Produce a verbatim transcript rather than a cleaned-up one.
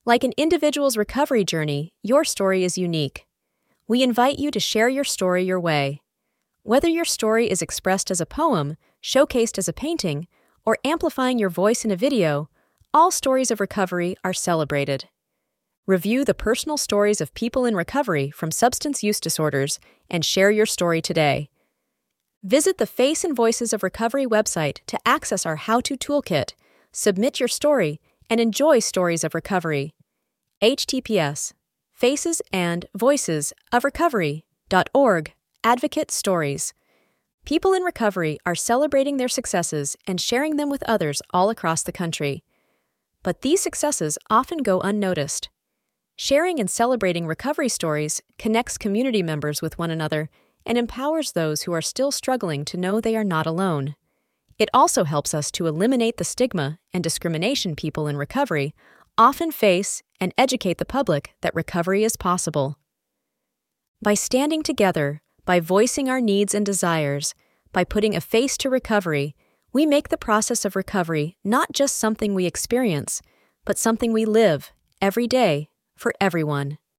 Like an individual's recovery journey, your story is unique. We invite you to share your story your way. Whether your story is expressed as a poem, showcased as a painting, or amplifying your voice in a video, all stories of recovery are celebrated. Review the personal stories of people in recovery from substance use disorders and share your story today. Visit the Face and Voices of Recovery website to access our how-to toolkit, submit your story, and enjoy stories of recovery. H T T P S faces and voices of recovery dot org Advocate Stories. People in recovery are celebrating their successes and sharing them with others all across the country. But these successes often go unnoticed. Sharing and celebrating recovery stories connects community members with one another and empowers those who are still struggling to know they are not alone. It also helps us to eliminate the stigma and discrimination people in recovery often face and educate the public that recovery is possible. By standing together, by voicing our needs and desires, by putting a face to recovery, we make the process of recovery not just something we experience, but something we live every day for everyone.